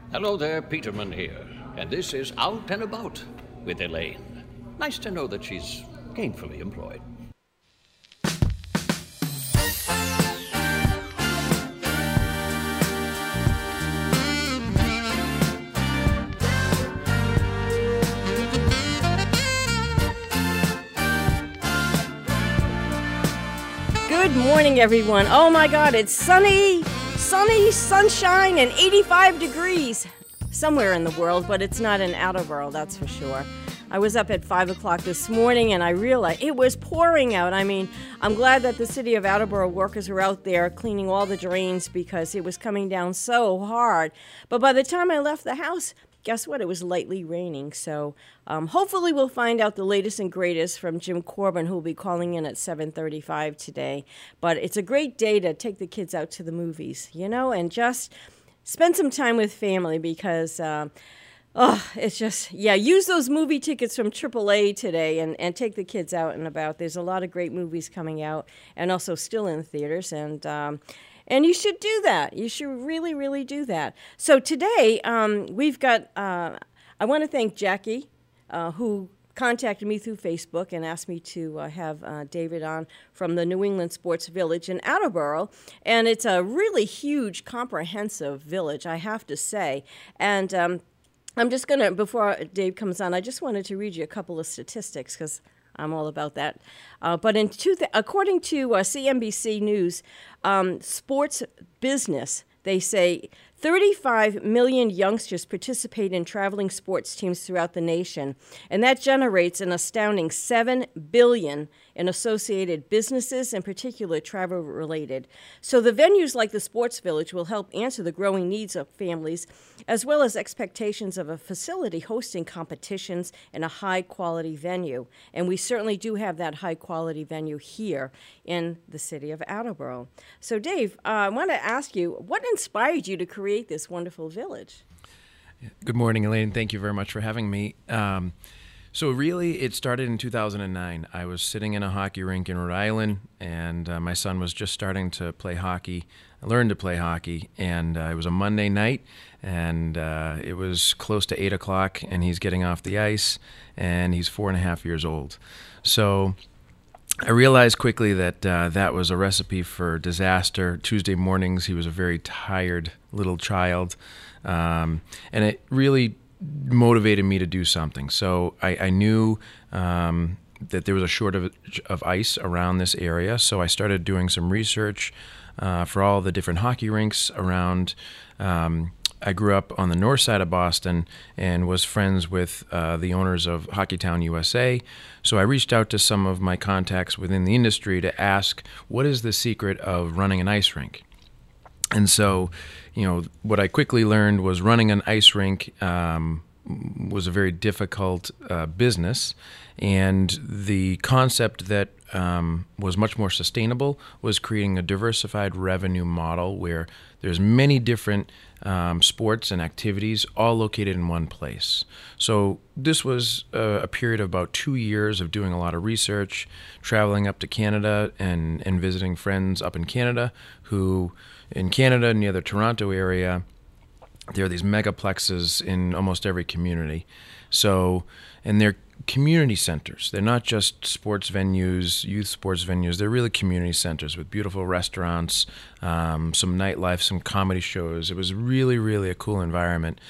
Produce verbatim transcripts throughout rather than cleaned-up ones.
Hello there, Peterman here, and this is Out and About with Elaine. Nice to know that she's gainfully employed. Good morning, everyone. Oh my God, it's sunny, sunny, sunshine, and eighty-five degrees somewhere in the world, but it's not in Attleboro, that's for sure. I was up at five o'clock this morning and I realized it was pouring out. I mean, I'm glad that the city of Attleboro workers were out there cleaning all the drains because it was coming down so hard. But by the time I left the house, guess what? It was lightly raining. So um, hopefully we'll find out the latest and greatest from Jim Corbin, who will be calling in at seven thirty-five today. But it's a great day to take the kids out to the movies, you know, and just spend some time with family because, uh, oh, it's just, yeah, use those movie tickets from triple A today and, and take the kids out and about. There's a lot of great movies coming out and also still in theaters. And, um, And you should do that. You should really, really do that. So today, um, we've got, uh, I want to thank Jackie, uh, who contacted me through Facebook and asked me to uh, have uh, David on from the New England Sports Village in Attleboro. And it's a really huge, comprehensive village, I have to say. And um, I'm just going to, before Dave comes on, I just wanted to read you a couple of statistics because I'm all about that. Uh, but in two th- according to uh, C N B C News, um, sports business, they say thirty-five million youngsters participate in traveling sports teams throughout the nation, and that generates an astounding seven billion dollars in associated businesses, in particular travel-related. So the venues like the Sports Village will help answer the growing needs of families, as well as expectations of a facility hosting competitions in a high-quality venue. And we certainly do have that high-quality venue here in the city of Attleboro. So Dave, uh, I want to ask you, what inspired you to create this wonderful village? Good morning, Elaine. Thank you very much for having me. Um, so really, it started in two thousand nine. I was sitting in a hockey rink in Rhode Island, and uh, my son was just starting to play hockey. I learned to play hockey, and uh, it was a Monday night, and uh, it was close to eight o'clock, and he's getting off the ice, and he's four and a half years old. So I realized quickly that uh, that was a recipe for disaster. Tuesday mornings, he was a very tired little child, um, and it really motivated me to do something. So I, I knew um, that there was a shortage of ice around this area, so I started doing some research uh, for all the different hockey rinks around. Um, I grew up on the north side of Boston and was friends with uh, the owners of Hockeytown U S A. So I reached out to some of my contacts within the industry to ask, what is the secret of running an ice rink? And so, you know, what I quickly learned was running an ice rink um, was a very difficult uh, business. And the concept that um, was much more sustainable was creating a diversified revenue model where there's many different um, sports and activities all located in one place. So this was a, a period of about two years of doing a lot of research, traveling up to Canada and, and visiting friends up in Canada who, in Canada near the Toronto area, there are these megaplexes in almost every community. So, and they're community centers. They're not just sports venues, youth sports venues. They're really community centers with beautiful restaurants, um, some nightlife, some comedy shows. It was really, really a cool environment.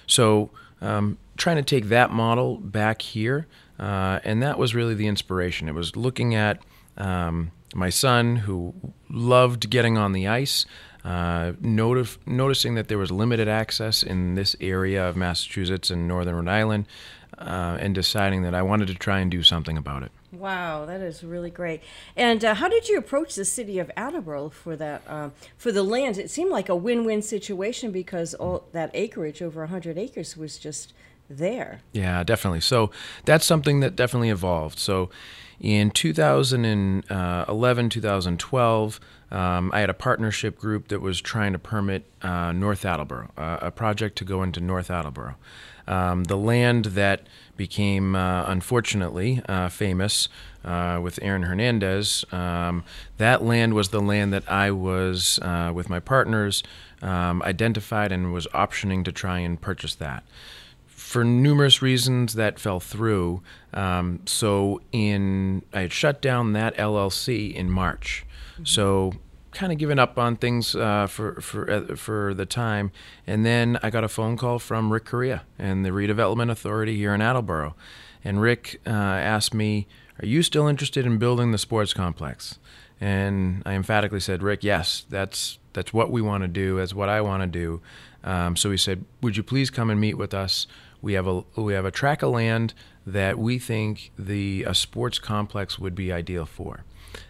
So um, trying to take that model back here, uh, and that was really the inspiration. It was looking at um, my son who loved getting on the ice, Uh, notif- noticing that there was limited access in this area of Massachusetts and northern Rhode Island, uh, and deciding that I wanted to try and do something about it. Wow, that is really great. And uh, how did you approach the city of Attleboro for that um, for the land? It seemed like a win-win situation because all that acreage, over one hundred acres, was just there. Yeah, definitely. So that's something that definitely evolved. So in two thousand eleven, two thousand twelve, um, I had a partnership group that was trying to permit uh, North Attleboro, uh, a project to go into North Attleboro. Um, the land that became, uh, unfortunately, uh, famous uh, with Aaron Hernandez, um, that land was the land that I was, uh, with my partners, um, identified and was optioning to try and purchase that. For numerous reasons, that fell through. Um, so in I had shut down that L L C in March. Mm-hmm. So kind of given up on things uh, for for uh, for the time, and then I got a phone call from Rick Correa and the Redevelopment Authority here in Attleboro, and Rick uh, asked me, "Are you still interested in building the sports complex?" And I emphatically said, "Rick, yes, that's that's what we want to do. That's what I want to do." Um, so he said, "Would you please come and meet with us? We have a we have a tract of land that we think the a sports complex would be ideal for."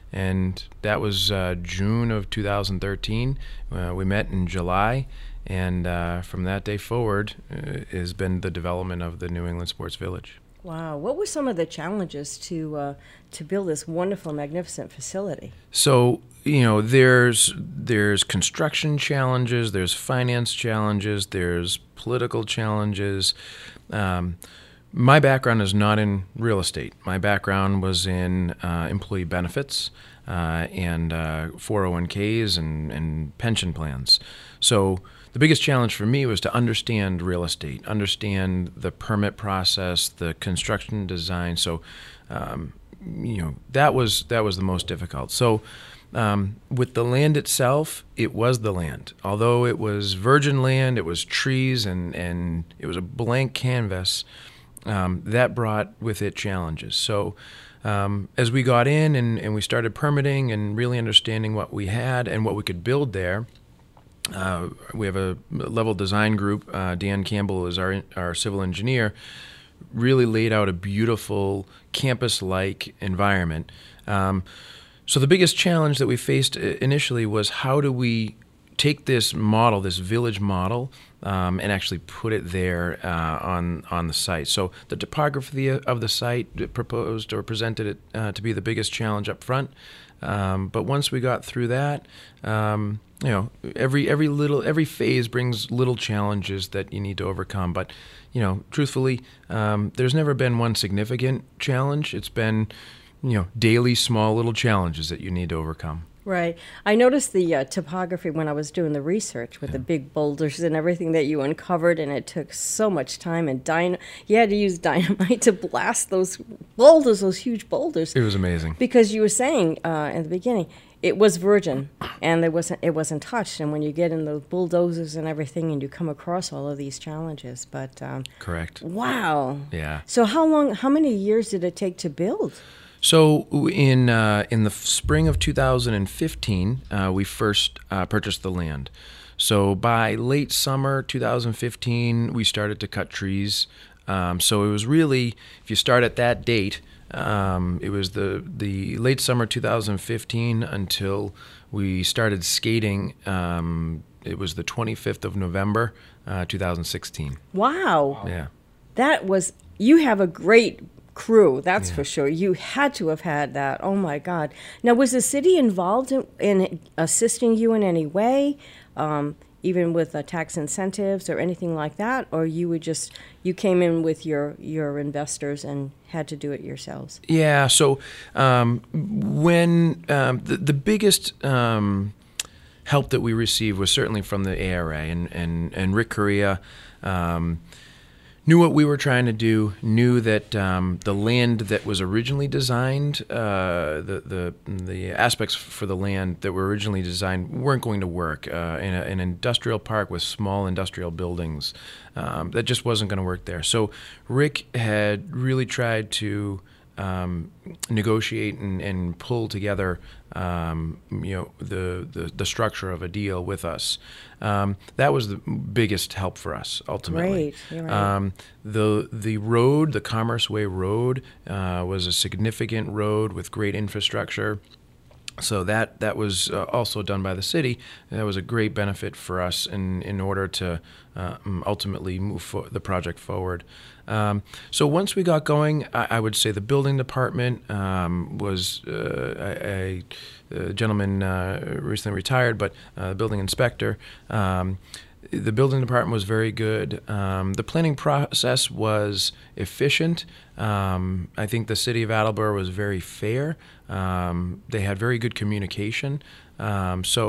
And that was uh, June of two thousand thirteen. Uh, we met in July, and uh, from that day forward uh, has been the development of the New England Sports Village. Wow. What were some of the challenges to uh, to build this wonderful, magnificent facility? So, you know, there's there's construction challenges, there's finance challenges, there's political challenges. Um, My background is not in real estate. My background was in uh, employee benefits uh, and uh, four oh one k's and, and pension plans. So the biggest challenge for me was to understand real estate, understand the permit process, the construction design. So, um, you know, that was that was the most difficult. So um, with the land itself, it was the land. Although it was virgin land, it was trees, and, and it was a blank canvas. Um, that brought with it challenges. So um, as we got in and, and we started permitting and really understanding what we had and what we could build there, uh, we have a level design group. Uh, Dan Campbell is our our civil engineer, really laid out a beautiful campus-like environment. Um, so the biggest challenge that we faced initially was, how do we take this model, this village model, um, and actually put it there uh, on on the site. So the topography of the site proposed or presented it uh, to be the biggest challenge up front. Um, but once we got through that, um, you know, every every little every phase brings little challenges that you need to overcome. But you know, truthfully, um, there's never been one significant challenge. It's been, you know, daily small little challenges that you need to overcome. Right. I noticed the uh, topography when I was doing the research with yeah. the big boulders and everything that you uncovered, and it took so much time, and dyna- you had to use dynamite to blast those boulders, those huge boulders. It was amazing. Because you were saying uh, in the beginning, it was virgin, and there wasn't it wasn't touched. And when you get in those bulldozers and everything, and you come across all of these challenges, but um, correct. Wow. Yeah. So how long? How many years did it take to build? So in uh, in the spring of two thousand fifteen, uh, we first uh, purchased the land. So by late summer two thousand fifteen, we started to cut trees. Um, so it was really, if you start at that date, um, it was the the late summer two thousand fifteen until we started skating. Um, it was the twenty-fifth of November, uh, two thousand sixteen. Wow. Yeah. That was, you have a great crew, that's yeah. for sure. You had to have had that. Oh my God. Now, was the city involved in, in assisting you in any way, um, even with uh, tax incentives or anything like that, or you would just you came in with your your investors and had to do it yourselves? Yeah. So um, when um, the the biggest um, help that we received was certainly from the A R A and and and Rick Correa. Um, knew what we were trying to do, knew that um, the land that was originally designed, uh, the, the the aspects for the land that were originally designed weren't going to work. Uh, in a, an industrial park with small industrial buildings, um, that just wasn't going to work there. So Rick had really tried to um, negotiate and, and pull together, um, you know, the, the the structure of a deal with us. Um, that was the biggest help for us ultimately. Right, you're right. Um, the the road, the Commerce Way Road, uh, was a significant road with great infrastructure. So that that was uh, also done by the city. That was a great benefit for us in in order to uh, ultimately move fo- the project forward. Um, so once we got going, I, I would say the building department um, was uh, a, a gentleman uh, recently retired, but uh, the building inspector. Um, The building department was very good. Um, the planning process was efficient. Um, I think the city of Attleboro was very fair. Um, they had very good communication. Um, so,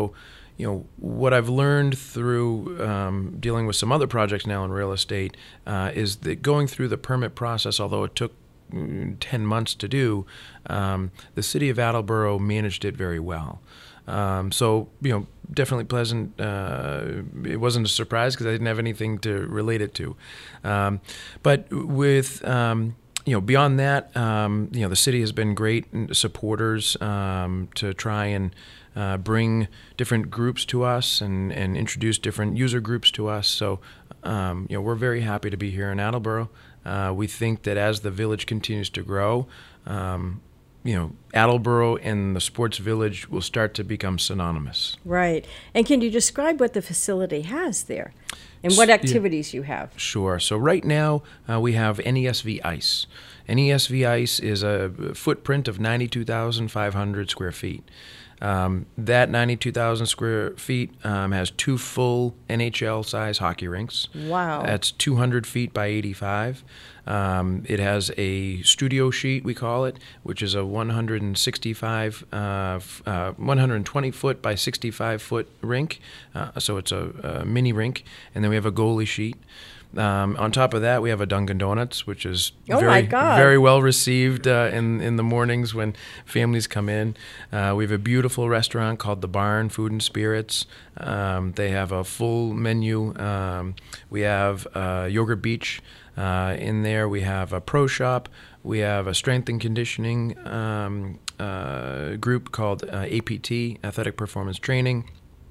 you know, what I've learned through um, dealing with some other projects now in real estate uh, is that going through the permit process, although it took mm, ten months to do, um, the city of Attleboro managed it very well. Um, so, you know, definitely pleasant. Uh, it wasn't a surprise because I didn't have anything to relate it to. Um, but with, um, you know, beyond that, um, you know, the city has been great supporters um, to try and uh, bring different groups to us and, and introduce different user groups to us. So, um, you know, we're very happy to be here in Attleboro. Uh, we think that as the village continues to grow, um, you know, Attleboro and the sports village will start to become synonymous. Right. And can you describe what the facility has there and what activities yeah. you have? Sure. So right now uh, we have N E S V Ice. N E S V Ice is a footprint of ninety-two thousand five hundred square feet. Um, that ninety-two thousand square feet um, has two full N H L-size hockey rinks. Wow. That's two hundred feet by eighty-five. Um, it has a studio sheet, we call it, which is a one hundred sixty-five, uh, uh, one hundred twenty foot by sixty-five foot rink. Uh, so it's a, a mini rink. And then we have a goalie sheet. Um, on top of that, we have a Dunkin' Donuts, which is oh very, my God. very well received uh, in in the mornings when families come in. Uh, we have a beautiful restaurant called The Barn Food and Spirits. Um, they have a full menu. Um, we have uh, Yogurt Beach uh, in there. We have a pro shop. We have a strength and conditioning um, uh, group called uh, A P T, Athletic Performance Training.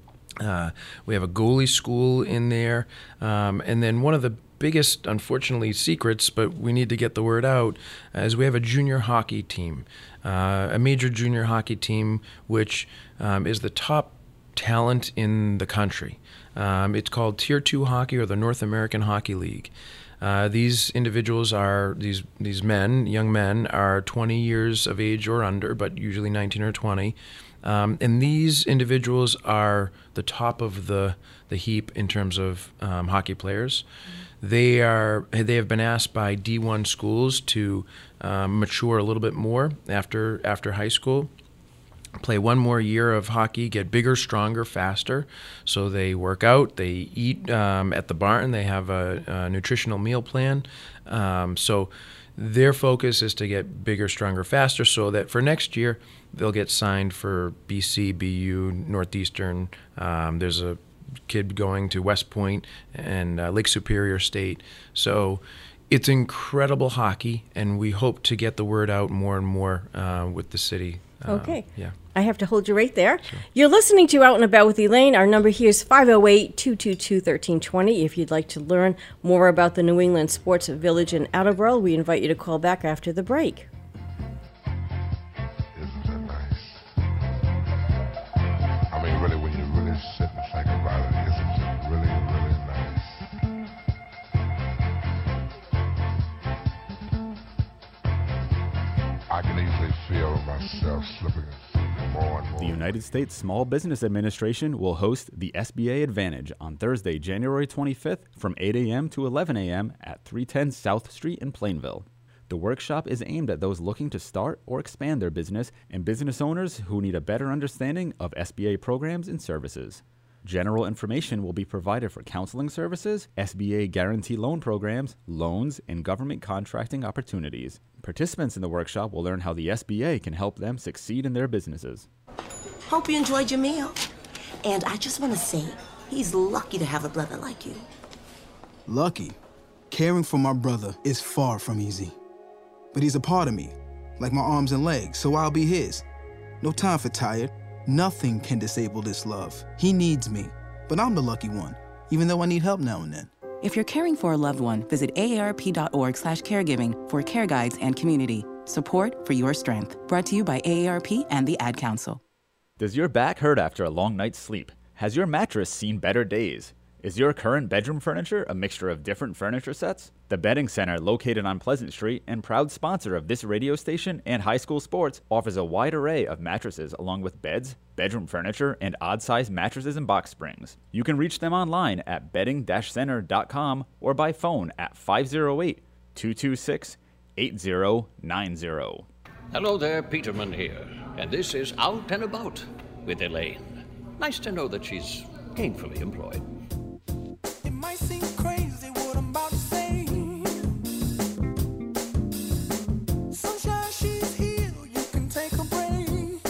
Uh, we have a goalie school in there. Um, and then one of the biggest, unfortunately, secrets, but we need to get the word out, is we have a junior hockey team, uh, a major junior hockey team, which um, is the top talent in the country. Um, it's called Tier two Hockey, or the North American Hockey League. Uh, these individuals are, these these men, young men, are twenty years of age or under, but usually nineteen or twenty. Um, and these individuals are the top of the, the heap in terms of um, hockey players. Mm-hmm. They are they have been asked by D one schools to um, mature a little bit more after after high school, play one more year of hockey, get bigger, stronger, faster. So they work out, they eat um, at the barn, they have a, a nutritional meal plan. Um, so their focus is to get bigger, stronger, faster, so that for next year they'll get signed for B C, B U, Northeastern. Um, there's a kid going to West Point and uh, Lake Superior State. So it's incredible hockey, and we hope to get the word out more and more uh, with the city. Okay. Um, yeah. I have to hold you right there. Sure. You're listening to Out and About with Elaine. Our number here is five oh eight, two two two, one three two zero. If you'd like to learn more about the New England Sports Village in Attleboro, we invite you to call back after the break. Isn't that nice? I mean, really, when you really sit and think about it, isn't it really, really nice? I can easily feel myself slipping more and more. The United States Small Business Administration will host the S B A Advantage on Thursday, January twenty-fifth from eight a.m. to eleven a.m. at three ten South Street in Plainville. The workshop is aimed at those looking to start or expand their business and business owners who need a better understanding of S B A programs and services. General information will be provided for counseling services, S B A guarantee loan programs, loans, and government contracting opportunities. Participants in the workshop will learn how the S B A can help them succeed in their businesses. Hope you enjoyed your meal. And I just want to say, he's lucky to have a brother like you. Lucky? Caring for my brother is far from easy. But he's a part of me, like my arms and legs, so I'll be his. No time for tired. Nothing can disable this love. He needs me, but I'm the lucky one, even though I need help now and then. If you're caring for a loved one, visit A A R P dot org slash caregiving for care guides and community. Support for your strength. Brought to you by A A R P and the Ad Council. Does your back hurt after a long night's sleep? Has your mattress seen better days? Is your current bedroom furniture a mixture of different furniture sets? The Bedding Center, located on Pleasant Street and proud sponsor of this radio station and high school sports, offers a wide array of mattresses along with beds, bedroom furniture, and odd-sized mattresses and box springs. You can reach them online at bedding dash center dot com or by phone at five oh eight, two two six, eight oh nine oh. Hello there, Peterman here, and this is Out and About with Elaine. Nice to know that she's gainfully employed. It might seem crazy what I'm about to say. Sunshine, she's here, you can take a break.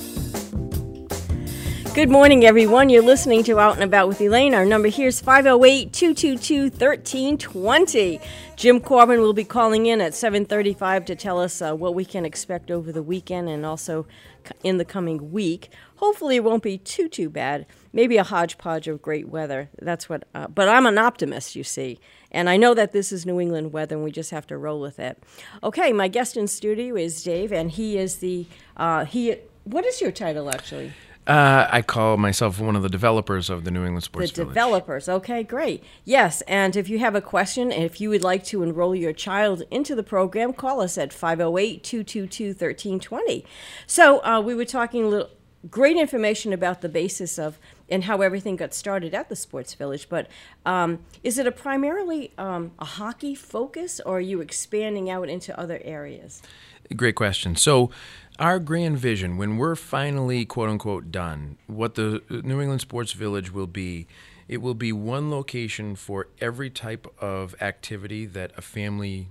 Good morning, everyone. You're listening to Out and About with Elaine. Our number here is five oh eight, two two two, one three two zero. Jim Corbin will be calling in at seven thirty-five to tell us uh, what we can expect over the weekend and also in the coming week. Hopefully it won't be too, too bad. Maybe a hodgepodge of great weather. That's what. Uh, but I'm an optimist, you see. And I know that this is New England weather, and we just have to roll with it. Okay, my guest in studio is Dave, and he is the, uh, he. what is your title, actually? Uh, I call myself one of the developers of the New England Sports The Village. developers. Okay, great. Yes, and if you have a question, and if you would like to enroll your child into the program, call us at five oh eight, two two two, one three two zero. So uh, we were talking a little, great information about the basis of and how everything got started at the Sports Village, but um, is it a primarily um, a hockey focus, or are you expanding out into other areas? Great question. So our grand vision, when we're finally, quote-unquote, done, what the New England Sports Village will be, it will be one location for every type of activity that a family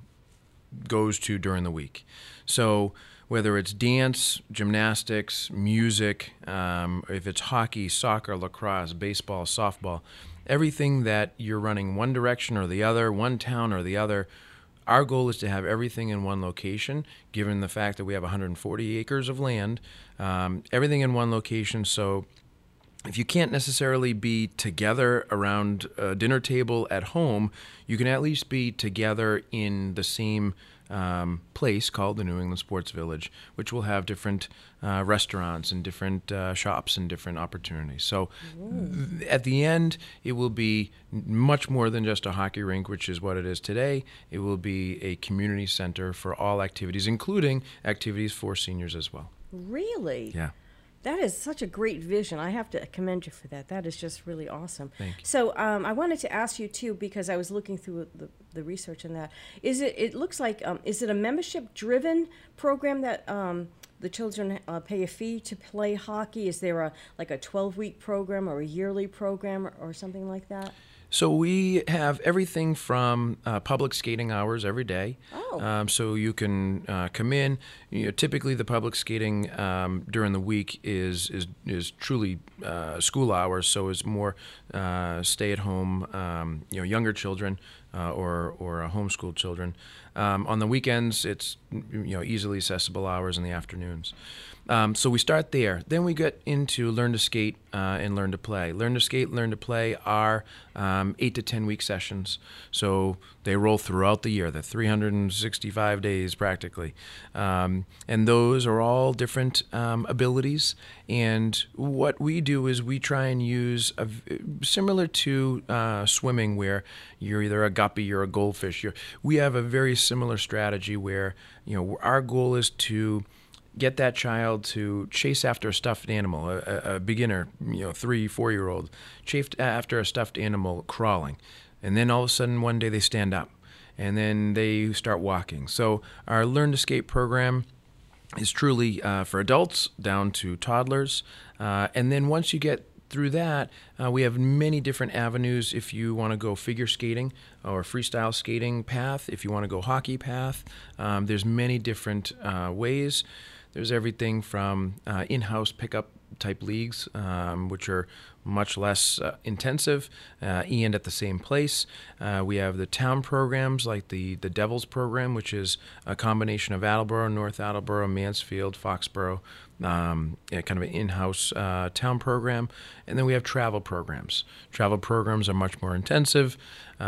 goes to during the week. So whether it's dance, gymnastics, music, um, if it's hockey, soccer, lacrosse, baseball, softball, everything that you're running one direction or the other, one town or the other, our goal is to have everything in one location, given the fact that we have one hundred forty acres of land, um, everything in one location. So if you can't necessarily be together around a dinner table at home, you can at least be together in the same um, place called the New England Sports Village, which will have different uh, restaurants and different uh, shops and different opportunities. So th- at the end, it will be much more than just a hockey rink, which is what it is today. It will be a community center for all activities, including activities for seniors as well. Really? Yeah. That is such a great vision. I have to commend you for that. That is just really awesome. Thank you. So um, I wanted to ask you too, because I was looking through the, the research on that. Is it? It looks like um, is it a membership-driven program that um, the children uh, pay a fee to play hockey? Is there a like a twelve-week program or a yearly program or, or something like that? So we have everything from uh, public skating hours every day. Oh. Um, so you can uh, come in. You know, typically, the public skating um, during the week is is is truly uh, school hours. So it's more uh, stay-at-home, um, you know, younger children uh, or or uh, homeschooled children. Um, on the weekends, it's you know easily accessible hours in the afternoons. Um, so we start there. Then we get into learn to skate uh, and learn to play. Learn to skate, learn to play are um, eight to ten week sessions. So they roll throughout the year. They're three hundred sixty-five days practically, um, and those are all different um, abilities. And what we do is we try and use a, similar to uh, swimming, where you're either a guppy or a goldfish. You're, we have a very similar strategy where you know our goal is to get that child to chase after a stuffed animal, a, a beginner, you know, three, four-year-old, chased after a stuffed animal crawling. And then all of a sudden one day they stand up and then they start walking. So our Learn to Skate program is truly uh, for adults down to toddlers. Uh, and then once you get through that, uh, we have many different avenues if you want to go figure skating or freestyle skating path, if you want to go hockey path. Um, there's many different uh, ways. There's everything from uh, in-house pickup type leagues, um, which are much less uh, intensive uh, and at the same place. Uh, we have the town programs like the, the Devils program, which is a combination of Attleboro, North Attleboro, Mansfield, Foxborough, um, yeah, kind of an in-house uh, town program. And then we have travel programs. Travel programs are much more intensive.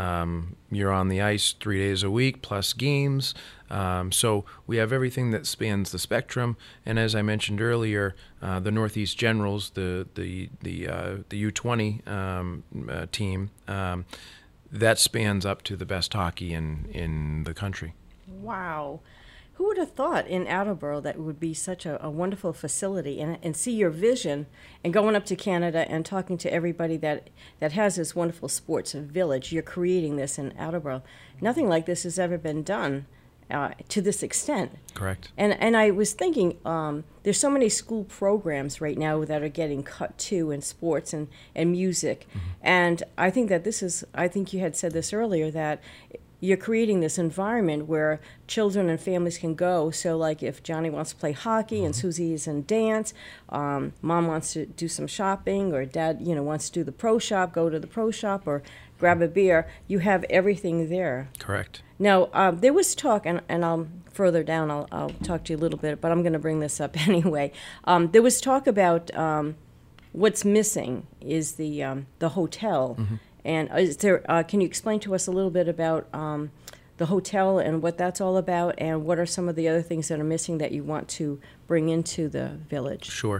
Um, you're on the ice three days a week plus games. Um, so we have everything that spans the spectrum. And as I mentioned earlier, uh, the Northeast Generals, the the the uh, the U twenty um, uh, team, um, that spans up to the best hockey in, in the country. Wow. Who would have thought in Attleboro that it would be such a, a wonderful facility and, and see your vision and going up to Canada and talking to everybody that, that has this wonderful sports village. You're creating this in Attleboro. Nothing like this has ever been done. uh, to this extent. Correct. And and I was thinking, um, there's so many school programs right now that are getting cut too in sports and, and music. Mm-hmm. And I think that this is, I think you had said this earlier, that you're creating this environment where children and families can go. So like if Johnny wants to play hockey, mm-hmm. and Susie is in dance, um, mom wants to do some shopping, or dad, you know, wants to do the pro shop, go to the pro shop, or grab a beer, you have everything there. Correct. Now, um, there was talk, and, and I'll further down, I'll, I'll talk to you a little bit, but I'm going to bring this up anyway. Um, there was talk about um, what's missing is the um, the hotel. Mm-hmm. And is there? Uh, can you explain to us a little bit about um, the hotel and what that's all about, and what are some of the other things that are missing that you want to bring into the village? Sure.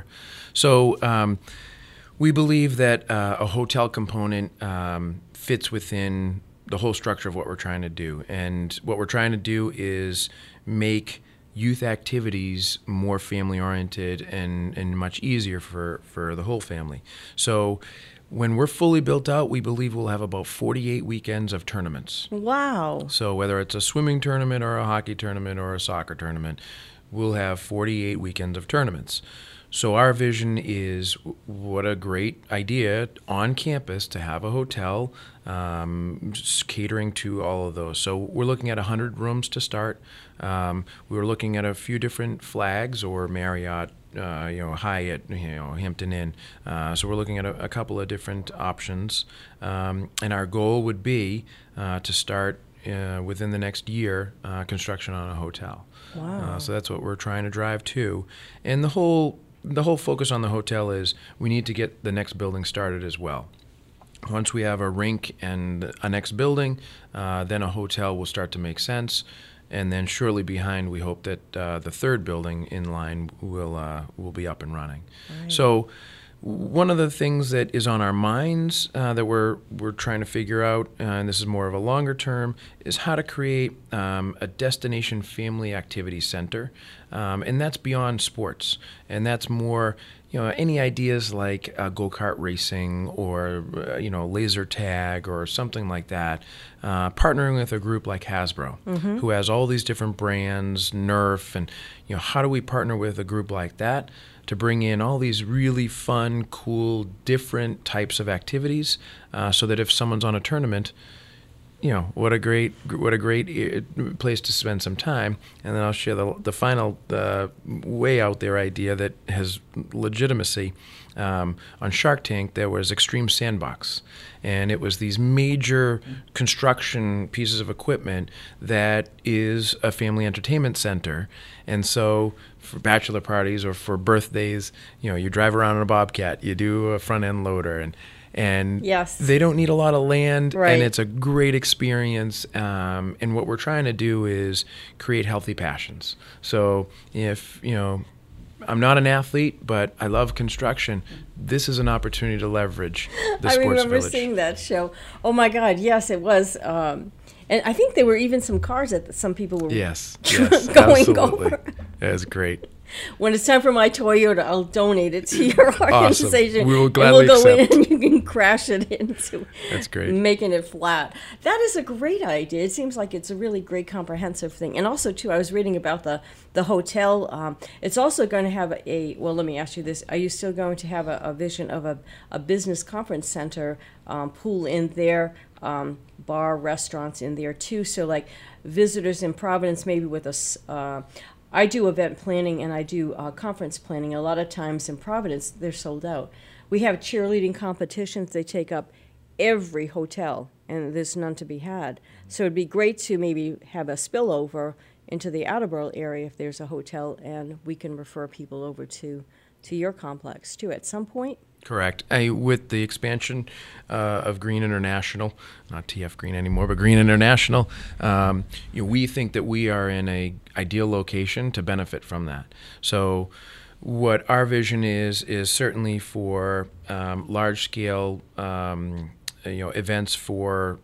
So um, we believe that uh, a hotel component um, fits within the whole structure of what we're trying to do. And what we're trying to do is make youth activities more family-oriented and, and much easier for, for the whole family. So when we're fully built out, we believe we'll have about forty-eight weekends of tournaments. Wow. So whether it's a swimming tournament or a hockey tournament or a soccer tournament, we'll have forty-eight weekends of tournaments. So our vision is, what a great idea on campus to have a hotel um, catering to all of those. So we're looking at one hundred rooms to start. Um, we were looking at a few different flags, or Marriott, uh, you know, Hyatt, you know, Hampton Inn. Uh, so we're looking at a, a couple of different options. Um, and our goal would be uh, to start uh, within the next year uh, construction on a hotel. Wow. Uh, so that's what we're trying to drive to. And the whole The whole focus on the hotel is we need to get the next building started as well. Once we have a rink and a next building, uh, then a hotel will start to make sense. And then shortly behind, we hope that uh, the third building in line will uh, will be up and running. Right. So one of the things that is on our minds uh, that we're we're trying to figure out, uh, and this is more of a longer term, is how to create um, a destination family activity center, um, and that's beyond sports, and that's more, you know, any ideas like uh, go-kart racing or uh, you know, laser tag or something like that. Uh, partnering with a group like Hasbro, mm-hmm. who has all these different brands, Nerf, and you know, how do we partner with a group like that to bring in all these really fun, cool, different types of activities, uh, so that if someone's on a tournament, you know, what a great, what a great place to spend some time. And then I'll share the the final uh, way out there idea that has legitimacy. Um, on Shark Tank, there was Extreme Sandbox, and it was these major construction pieces of equipment that is a family entertainment center. And so for bachelor parties or for birthdays, you know, you drive around in a Bobcat, you do a front end loader, and and yes. they don't need a lot of land, right. and it's a great experience. Um, and what we're trying to do is create healthy passions. So if, you know, I'm not an athlete, but I love construction, this is an opportunity to leverage the I sports remember village. seeing that show. Oh my God, yes, it was. Um, and I think there were even some cars that some people were yes, yes, going absolutely. over. It was great. When it's time for my Toyota, I'll donate it to your organization. Awesome. We will and gladly we'll go accept. in and you can crash it into That's great. making it flat. That is a great idea. It seems like it's a really great comprehensive thing. And also, too, I was reading about the, the hotel. Um, it's also going to have a, well, let me ask you this. Are you still going to have a, a vision of a, a business conference center um, pool in there, um, bar, restaurants in there, too? So, like, visitors in Providence, maybe with a... Uh, I do event planning and I do uh, conference planning. A lot of times in Providence, they're sold out. We have cheerleading competitions. They take up every hotel, and there's none to be had. So it'd be great to maybe have a spillover into the Attleboro area if there's a hotel, and we can refer people over to, to your complex, too, at some point. Correct. I, with the expansion uh, of Green International, not T F Green anymore, but Green International, um, you know, we think that we are in a ideal location to benefit from that. So what our vision is, is certainly for um, large-scale um, you know, events for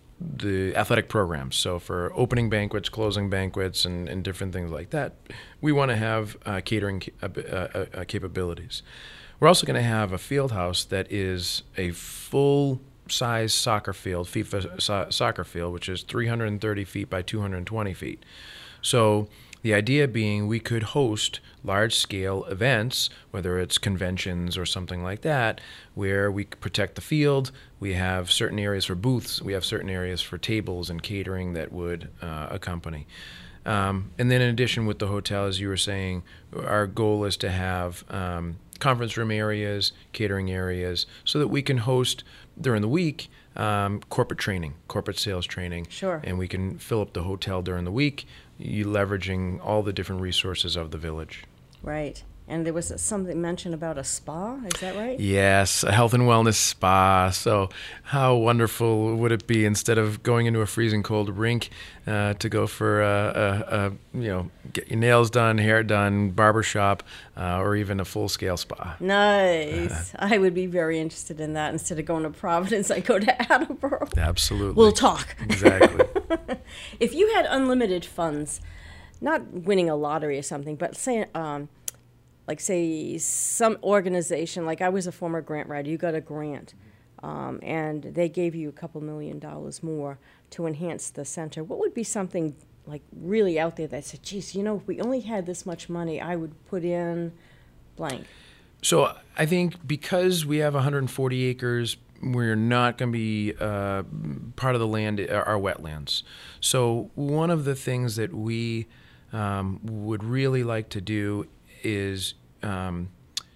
the athletic programs. So for opening banquets, closing banquets, and, and different things like that, we want to have uh, catering uh, uh, uh, capabilities. We're also going to have a field house that is a full-size soccer field, FIFA so- soccer field, which is three hundred thirty feet by two hundred twenty feet. So the idea being we could host large-scale events, whether it's conventions or something like that, where we protect the field. We have certain areas for booths. We have certain areas for tables and catering that would uh, accompany. Um, and then in addition with the hotel, as you were saying, our goal is to have um, conference room areas, catering areas, so that we can host during the week um, corporate training, corporate sales training. Sure. And we can fill up the hotel during the week, you leveraging all the different resources of the village. Right. And there was something mentioned about a spa, is that right? Yes, a health and wellness spa. So how wonderful would it be, instead of going into a freezing cold rink, uh, to go for a, a, a, you know, get your nails done, hair done, barbershop, uh, or even a full-scale spa. Nice. Uh, I would be very interested in that. Instead of going to Providence, I go to Attleboro. Absolutely. We'll talk. Exactly. If you had unlimited funds, not winning a lottery or something, but say, um, like say some organization, like I was a former grant writer, you got a grant, um, and they gave you a couple million dollars more to enhance the center. What would be something like really out there that said, geez, you know, if we only had this much money, I would put in blank? So I think because we have one hundred forty acres, we're not going to be uh, part of the land, our wetlands. So one of the things that we um, would really like to do is um,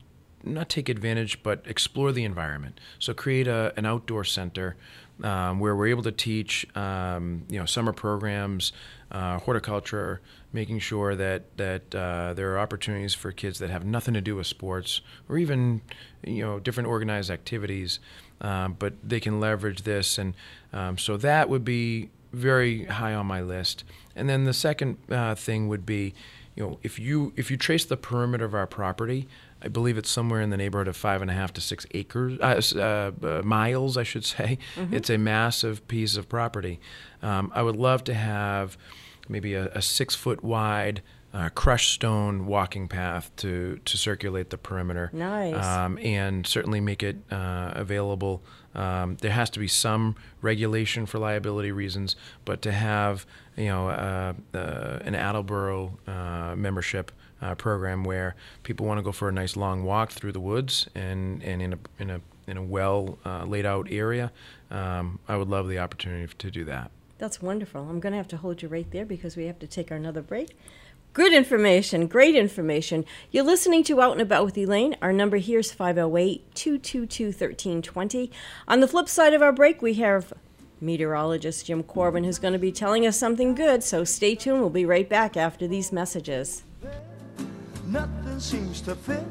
not take advantage, but explore the environment. So create a, an outdoor center um, where we're able to teach, um, you know, summer programs, uh, horticulture, making sure that that uh, there are opportunities for kids that have nothing to do with sports or even, you know, different organized activities, um, but they can leverage this, and um, so that would be very high on my list. And then the second uh, thing would be, you know, if you if you trace the perimeter of our property, I believe it's somewhere in the neighborhood of five and a half to six acres, uh, uh, miles, I should say. Mm-hmm. It's a massive piece of property. Um, I would love to have maybe a, a six-foot wide uh, crushed stone walking path to to circulate the perimeter. Nice. Um, and certainly make it uh, available. Um, there has to be some regulation for liability reasons, but to have, you know, uh, uh, an Attleboro uh, membership uh, program where people want to go for a nice long walk through the woods and, and in a in a in a well uh, laid out area, um, I would love the opportunity to do that. That's wonderful. I'm going to have to hold you right there because we have to take another break. Good information, great information. You're listening to Out and About with Elaine. Our number here is five oh eight, two two two, one three two zero. On the flip side of our break, we have meteorologist Jim Corbin, who's going to be telling us something good, so stay tuned. We'll be right back after these messages. Nothing seems to fit.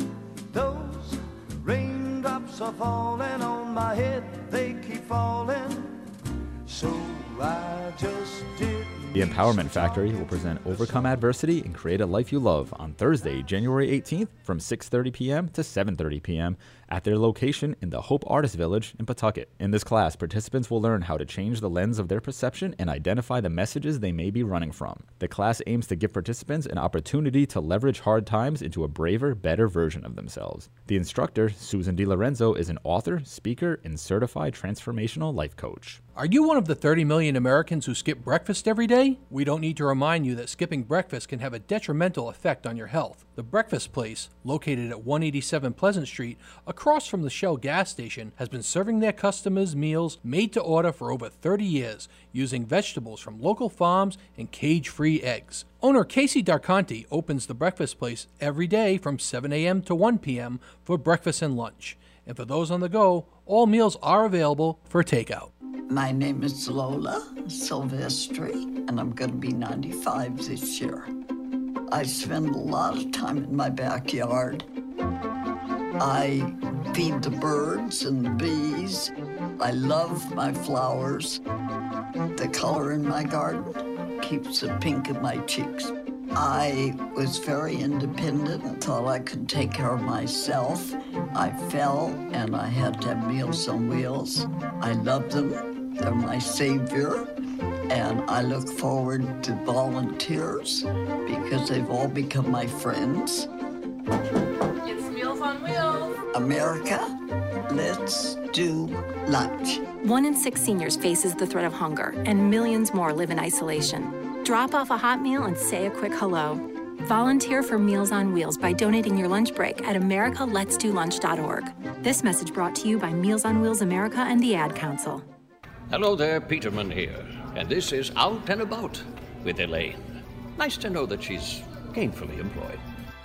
Those raindrops are falling on my head. They keep falling. So I just did. The Empowerment Factory will present Overcome Adversity and Create a Life You Love on Thursday, January eighteenth from six thirty p.m. to seven thirty p.m. at their location in the Hope Artist Village in Pawtucket. In this class, participants will learn how to change the lens of their perception and identify the messages they may be running from. The class aims to give participants an opportunity to leverage hard times into a braver, better version of themselves. The instructor, Susan DiLorenzo, is an author, speaker, and certified transformational life coach. Are you one of the thirty million Americans who skip breakfast every day? We don't need to remind you that skipping breakfast can have a detrimental effect on your health. The Breakfast Place, located at one eighty-seven Pleasant Street, across from the Shell gas station, has been serving their customers meals made to order for over thirty years, using vegetables from local farms and cage-free eggs. Owner Casey Darconti opens the Breakfast Place every day from seven a.m. to one p.m. for breakfast and lunch. And for those on the go, all meals are available for takeout. My name is Lola Silvestri, and I'm going to be ninety-five this year. I spend a lot of time in my backyard. I feed the birds and the bees. I love my flowers. The color in my garden keeps the pink in my cheeks. I was very independent and thought I could take care of myself. I fell and I had to have Meals on Wheels. I love them. They're my savior. And I look forward to volunteers because they've all become my friends. It's Meals on Wheels. America, let's do lunch. One in six seniors faces the threat of hunger, and millions more live in isolation. Drop off a hot meal and say a quick hello. Volunteer for Meals on Wheels by donating your lunch break at america lets do lunch dot org. This message brought to you by Meals on Wheels America and the Ad Council. Hello there, Peterman here, and this is Out and About with Elaine. Nice to know that she's gainfully employed.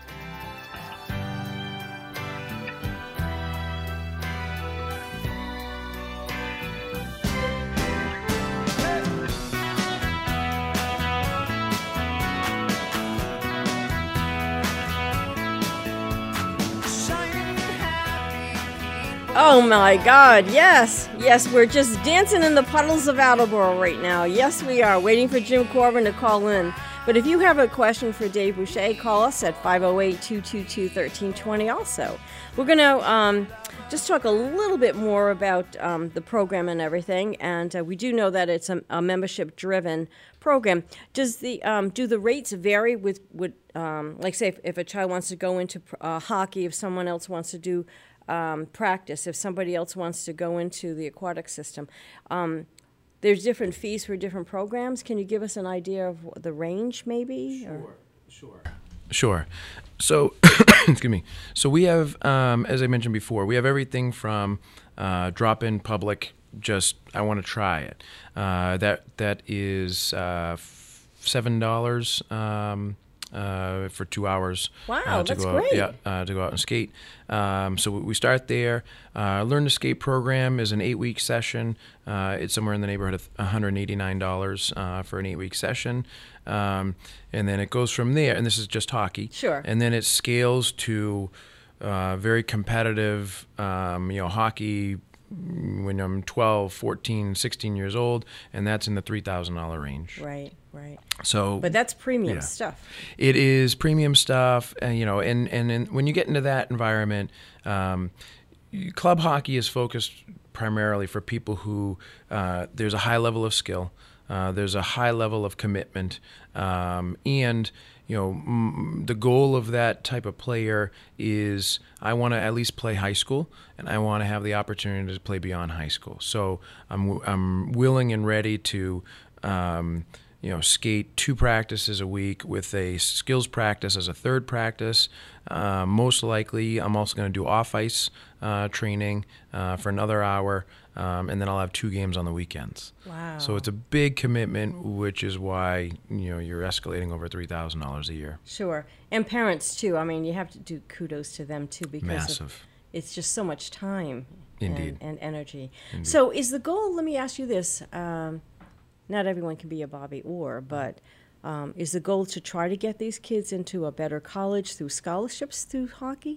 Oh my God, yes, yes, we're just dancing in the puddles of Attleboro right now. Yes, we are, waiting for Jim Corbin to call in. But if you have a question for Dave Boucher, call us at five oh eight, two two two, one three two zero also. We're going to um, just talk a little bit more about um, the program and everything, and uh, we do know that it's a, a membership-driven program. Does the um, do the rates vary with, with um, like say, if, if a child wants to go into uh, hockey, if someone else wants to do Um, practice, if somebody else wants to go into the aquatic system? Um, there's different fees for different programs. Can you give us an idea of the range, maybe? Sure, or? sure. Sure. So, excuse me. So we have, um, as I mentioned before, we have everything from uh, drop-in public, just I want to try it. Uh, that that is uh, seven dollars. Um, Uh, for two hours. Wow, uh, to that's go out, great. Yeah, uh, to go out and skate. Um, so we start there. Uh, Learn to Skate program is an eight-week session. Uh, it's somewhere in the neighborhood of one hundred eighty-nine dollars uh, for an eight-week session. Um, and then it goes from there, and this is just hockey. Sure. And then it scales to uh, very competitive, um, you know, hockey when I'm twelve, fourteen, sixteen years old, and that's in the three thousand dollars range. Right, right. So, but that's premium yeah. stuff. It is premium stuff, and you know, and, and and when you get into that environment, um, club hockey is focused primarily for people who uh, there's a high level of skill, uh, there's a high level of commitment, um, and you know, m- the goal of that type of player is I want to at least play high school, and I want to have the opportunity to play beyond high school. So I'm w- I'm willing and ready to. Um, you know, skate two practices a week with a skills practice as a third practice. Uh, most likely, I'm also going to do off-ice uh, training uh, for another hour, um, and then I'll have two games on the weekends. Wow. So it's a big commitment, which is why, you know, you're escalating over three thousand dollars a year. Sure. And parents, too. I mean, you have to do kudos to them, too, because Massive. Of, it's just so much time Indeed. And, and energy. Indeed. So is the goal, let me ask you this, um, not everyone can be a Bobby Orr, but um, is the goal to try to get these kids into a better college through scholarships through hockey?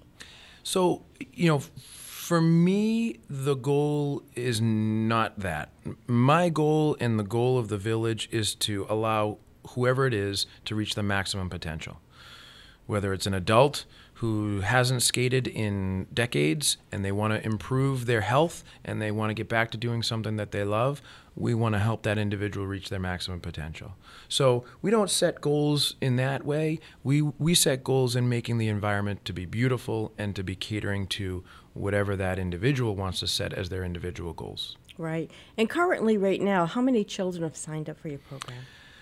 So, you know, for me, the goal is not that. My goal and the goal of the village is to allow whoever it is to reach the maximum potential. Whether it's an adult who hasn't skated in decades and they want to improve their health and they want to get back to doing something that they love, we want to help that individual reach their maximum potential. So we don't set goals in that way. We we set goals in making the environment to be beautiful and to be catering to whatever that individual wants to set as their individual goals. Right. And currently, right now, how many children have signed up for your program?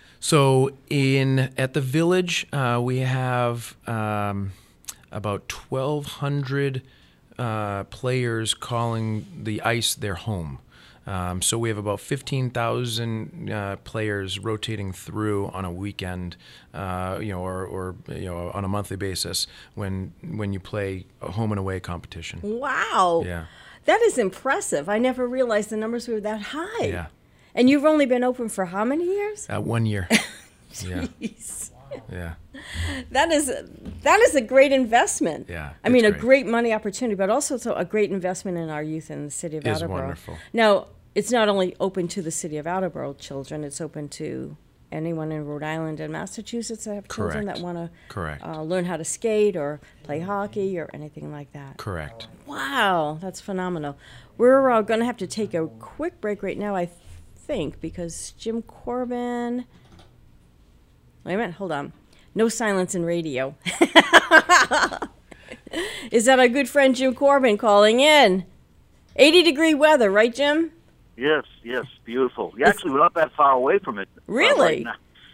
So in at the village, uh, we have um, about twelve hundred uh, players calling the ice their home. Um, so we have about fifteen thousand uh, players rotating through on a weekend, uh, you know, or, or you know, on a monthly basis when when you play a home and away competition. Wow. Yeah. That is impressive. I never realized the numbers were that high. Yeah. And you've only been open for how many years? Uh, one year. Yeah. Jeez. Yeah. That is that is a great investment. Yeah. I mean, a great. great money opportunity, but also so a great investment in our youth in the city of It's Attleboro. wonderful. Now, it's not only open to the city of Attleboro children; it's open to anyone in Rhode Island and Massachusetts that have children Correct. that want to Correct. uh, learn how to skate or play hockey or anything like that. Correct. Wow, that's phenomenal. We're uh, going to have to take a quick break right now, I think, because Jim Corbin. Wait a minute, hold on. No silence in radio. Is that our good friend Jim Corbin calling in? eighty degree weather, right, Jim? Yes, yes, beautiful. You actually, we're not that far away from it. uh, Really? right now.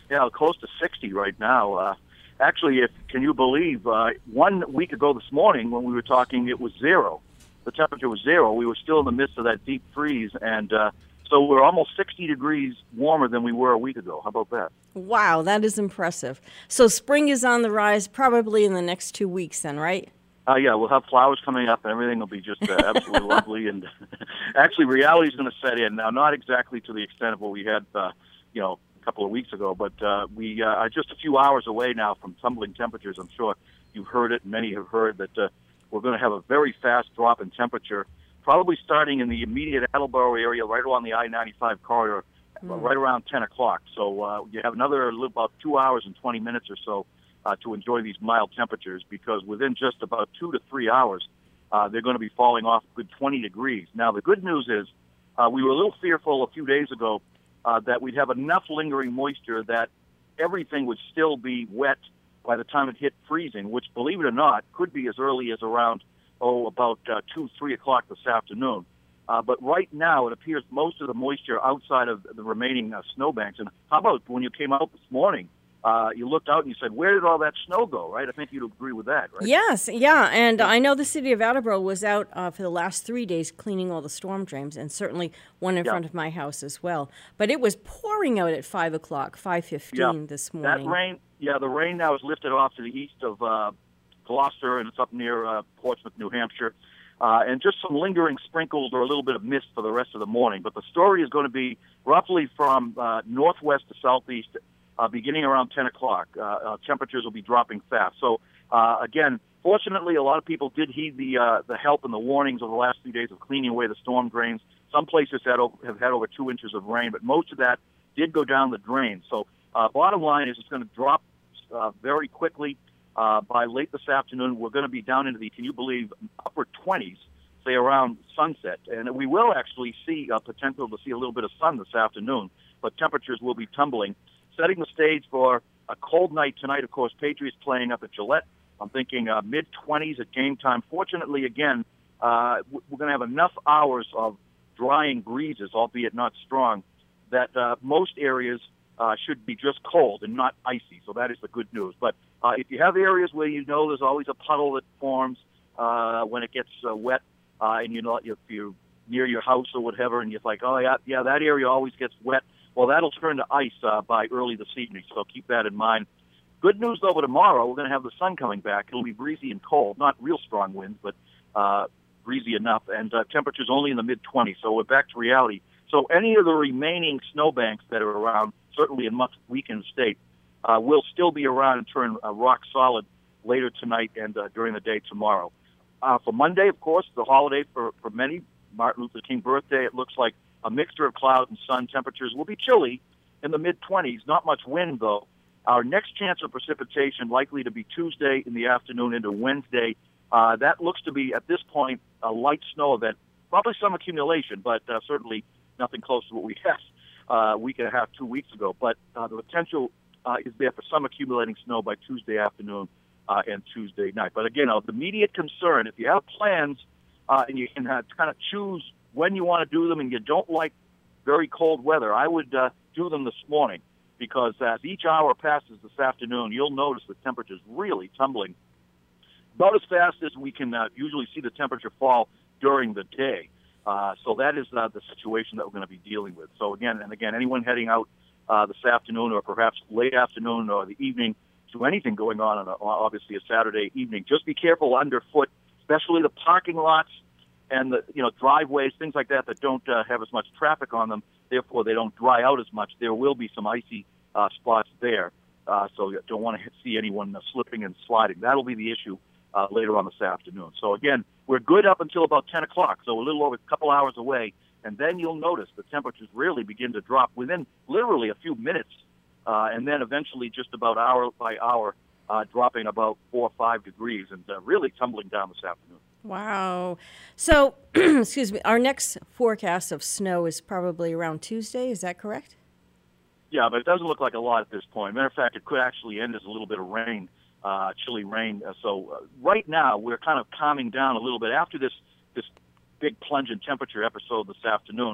Yeah, close to sixty right now. Uh, actually, if can you believe, uh, one week ago this morning when we were talking, it was zero. The temperature was zero. We were still in the midst of that deep freeze, and uh, so we're almost sixty degrees warmer than we were a week ago. How about that? Wow, that is impressive. So spring is on the rise probably in the next two weeks then, right? Uh, yeah, we'll have flowers coming up, and everything will be just uh, absolutely lovely. And actually, reality is going to set in now. Not exactly to the extent of what we had, uh, you know, a couple of weeks ago, but uh, we uh, are just a few hours away now from tumbling temperatures. I'm sure you've heard it, and many have heard that uh, we're going to have a very fast drop in temperature, probably starting in the immediate Attleboro area, right along the I ninety-five corridor, mm. right around ten o'clock. So uh, you have another little, about two hours and twenty minutes or so Uh, to enjoy these mild temperatures, because within just about two to three hours, uh, they're going to be falling off a good twenty degrees. Now, the good news is uh, we were a little fearful a few days ago uh, that we'd have enough lingering moisture that everything would still be wet by the time it hit freezing, which, believe it or not, could be as early as around, oh, about uh, two, three o'clock this afternoon. Uh, but right now, it appears most of the moisture outside of the remaining uh, snowbanks. And how about when you came out this morning? Uh, you looked out and you said, where did all that snow go, right? I think you'd agree with that, right? Yes, yeah, and I know the city of Attleboro was out uh, for the last three days cleaning all the storm drains, and certainly one in yeah. front of my house as well. But it was pouring out at five o'clock, five fifteen yeah. this morning. That rain, yeah, the rain now is lifted off to the east of uh, Gloucester, and it's up near uh, Portsmouth, New Hampshire. Uh, and just some lingering sprinkles or a little bit of mist for the rest of the morning. But the story is going to be roughly from uh, northwest to southeast, Uh, beginning around ten o'clock. Uh, uh, temperatures will be dropping fast. So, uh, again, fortunately, a lot of people did heed the uh, the help and the warnings of the last few days of cleaning away the storm drains. Some places had o- have had over two inches of rain, but most of that did go down the drain. So, uh, bottom line is it's going to drop uh, very quickly. Uh, by late this afternoon, we're going to be down into the, can you believe, upper twenties, say around sunset. And we will actually see a potential to see a little bit of sun this afternoon, but temperatures will be tumbling. Setting the stage for a cold night tonight, of course, Patriots playing up at Gillette. I'm thinking uh, mid-twenties at game time. Fortunately, again, uh, we're going to have enough hours of drying breezes, albeit not strong, that uh, most areas uh, should be just cold and not icy. So that is the good news. But uh, if you have areas where you know there's always a puddle that forms uh, when it gets uh, wet, uh, and you know if you're near your house or whatever, and you're like, oh, yeah, yeah, that area always gets wet, well, that'll turn to ice uh, by early this evening, so keep that in mind. Good news, though, for tomorrow, we're going to have the sun coming back. It'll be breezy and cold, not real strong winds, but uh, breezy enough, and uh, temperatures only in the mid-twenties, so we're back to reality. So any of the remaining snowbanks that are around, certainly in much weakened state, uh, will still be around and turn uh, rock solid later tonight and uh, during the day tomorrow. Uh, for Monday, of course, the holiday for, for many, Martin Luther King birthday, it looks like a mixture of cloud and sun. Temperatures will be chilly in the mid-twenties. Not much wind, though. Our next chance of precipitation likely to be Tuesday in the afternoon into Wednesday. Uh, that looks to be, at this point, a light snow event. Probably some accumulation, but uh, certainly nothing close to what we had uh, a week and a half, two weeks ago. But uh, the potential uh, is there for some accumulating snow by Tuesday afternoon uh, and Tuesday night. But again, uh, the immediate concern, if you have plans uh, and you can uh, kind of choose when you want to do them and you don't like very cold weather, I would uh, do them this morning, because as each hour passes this afternoon, you'll notice the temperature's really tumbling about as fast as we can uh, usually see the temperature fall during the day. Uh, so that is uh, the situation that we're going to be dealing with. So again, and again, anyone heading out uh, this afternoon or perhaps late afternoon or the evening to anything going on on a, obviously a Saturday evening, just be careful underfoot, especially the parking lots and the you know driveways, things like that that don't uh, have as much traffic on them. Therefore, they don't dry out as much. There will be some icy uh, spots there, uh, so you don't want to see anyone uh, slipping and sliding. That'll be the issue uh, later on this afternoon. So again, we're good up until about ten o'clock, so a little over a couple hours away, and then you'll notice the temperatures really begin to drop within literally a few minutes, uh, and then eventually just about hour by hour, uh, dropping about four or five degrees and uh, really tumbling down this afternoon. Wow. So, excuse me, our next forecast of snow is probably around Tuesday. Is that correct? Yeah, but it doesn't look like a lot at this point. Matter of fact, it could actually end as a little bit of rain, uh, chilly rain. Uh, so uh, right now, we're kind of calming down a little bit. After this, this big plunge in temperature episode this afternoon,